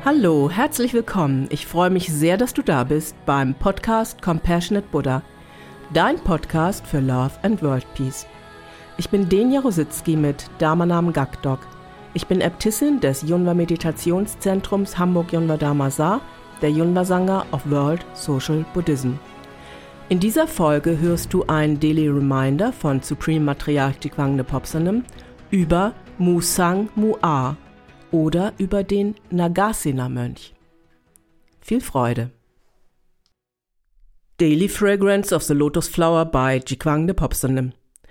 Hallo, herzlich willkommen. Ich freue mich sehr, dass du da bist beim Podcast Compassionate Buddha, dein Podcast für Love and World Peace. Ich bin Denja Rositzky mit Dharmanam Gakdok. Ich bin Äbtissin des Yunwa Meditationszentrums Hamburg Yunwa Dharma Sa, der Yunwa Sangha of World Social Buddhism. In dieser Folge hörst du ein Daily Reminder von Supreme Matriarch Jigwangde Phopsanem über Musang Mua oder über den Nagasena-Mönch. Viel Freude! Daily Fragrance of the Lotus Flower by Jigwangde Phopsanem.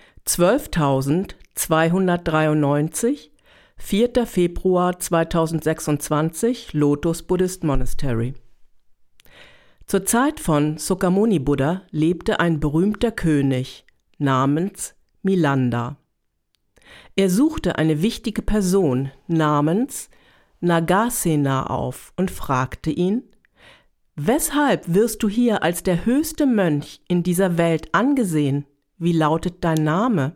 12.293, 4. Februar 2026, Lotus Buddhist Monastery. Zur Zeit von Sakyamuni Buddha lebte ein berühmter König namens Milanda. Er suchte eine wichtige Person namens Nagasena auf und fragte ihn: Weshalb wirst du hier als der höchste Mönch in dieser Welt angesehen? Wie lautet dein Name?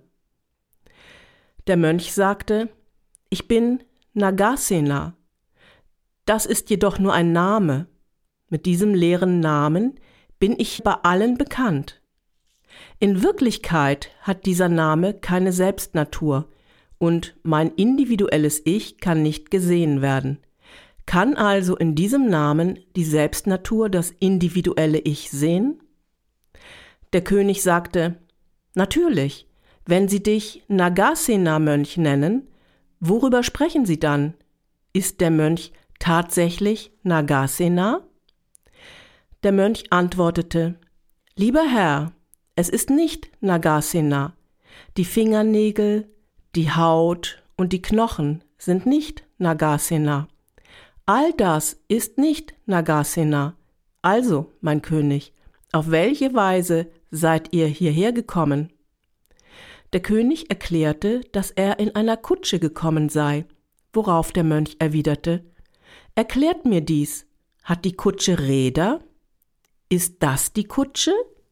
Der Mönch sagte: Ich bin Nagasena. Das ist jedoch nur ein Name. Mit diesem leeren Namen bin ich bei allen bekannt. In Wirklichkeit hat dieser Name keine Selbstnatur und mein individuelles Ich kann nicht gesehen werden. Kann also in diesem Namen die Selbstnatur das individuelle Ich sehen? Der König sagte: Natürlich, wenn Sie dich Nagasena-Mönch nennen, worüber sprechen Sie dann? Ist der Mönch tatsächlich Nagasena? Der Mönch antwortete: Lieber Herr, es ist nicht Nagasena. Die Fingernägel, die Haut und die Knochen sind nicht Nagasena. All das ist nicht Nagasena. Also, mein König, auf welche Weise seid ihr hierher gekommen? Der König erklärte, dass er in einer Kutsche gekommen sei, worauf der Mönch erwiderte: Erklärt mir dies. Hat die Kutsche Räder? Ist das die Kutsche?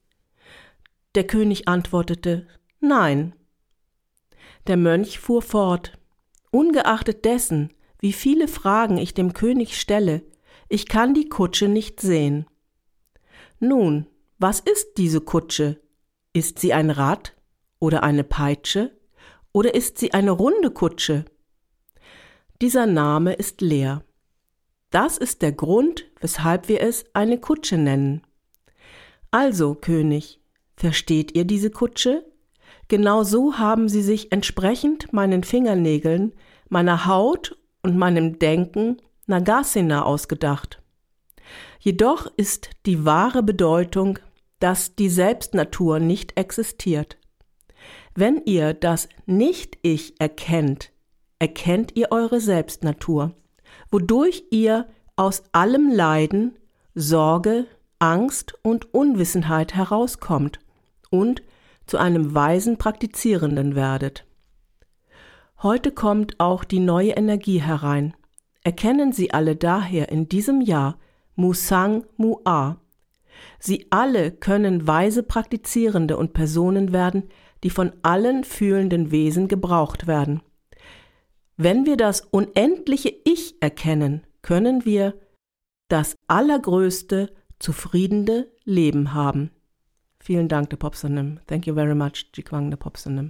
Der König antwortete: Nein. Der Mönch fuhr fort: Ungeachtet dessen, wie viele Fragen ich dem König stelle, ich kann die Kutsche nicht sehen. Nun, was ist diese Kutsche? Ist sie ein Rad oder eine Peitsche oder ist sie eine runde Kutsche? Dieser Name ist leer. Das ist der Grund, weshalb wir es eine Kutsche nennen. Also, König, versteht ihr diese Kutsche? Genau so haben sie sich entsprechend meinen Fingernägeln, meiner Haut und meinem Denken Nagasena ausgedacht. Jedoch ist die wahre Bedeutung, dass die Selbstnatur nicht existiert. Wenn ihr das Nicht-Ich erkennt, erkennt ihr eure Selbstnatur, wodurch ihr aus allem Leiden, Sorge, Angst und Unwissenheit herauskommt und zu einem weisen Praktizierenden werdet. Heute kommt auch die neue Energie herein. Erkennen Sie alle daher in diesem Jahr Musang Mua. Sie alle können weise Praktizierende und Personen werden, die von allen fühlenden Wesen gebraucht werden. Wenn wir das unendliche Ich erkennen, können wir das allergrößte, zufriedene Leben haben. Vielen Dank, De Phopsanem. Thank you very much, Jigwangde Phopsanem.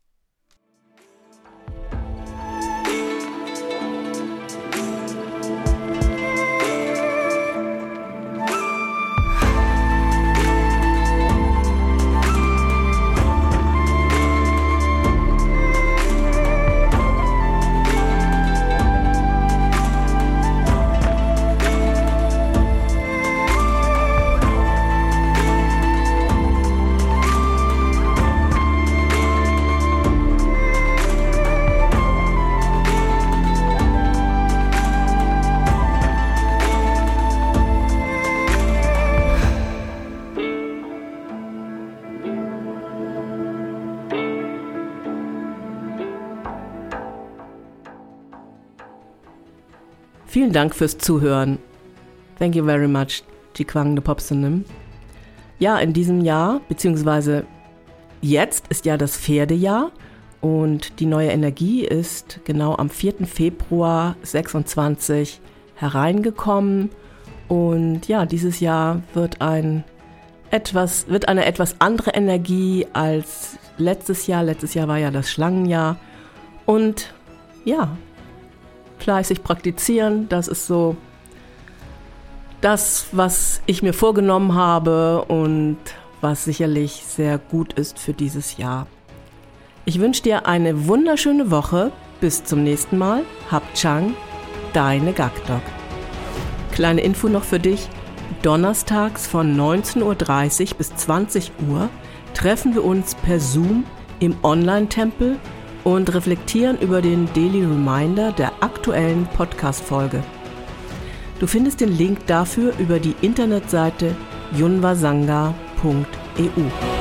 Vielen Dank fürs Zuhören. Thank you very much, Jigwangde Phopsanem. Ja, in diesem Jahr, beziehungsweise jetzt ist ja das Pferdejahr und die neue Energie ist genau am 4. Februar 26 hereingekommen. Und ja, dieses Jahr wird eine etwas andere Energie als letztes Jahr. Letztes Jahr war ja das Schlangenjahr. Und ja, fleißig praktizieren, das ist so das, was ich mir vorgenommen habe und was sicherlich sehr gut ist für dieses Jahr. Ich wünsche dir eine wunderschöne Woche. Bis zum nächsten Mal. Hab Chang, deine Gakdok. Kleine Info noch für dich. Donnerstags von 19.30 Uhr bis 20 Uhr treffen wir uns per Zoom im Online-Tempel und reflektieren über den Daily Reminder der aktuellen Podcast-Folge. Du findest den Link dafür über die Internetseite yunvasanga.eu.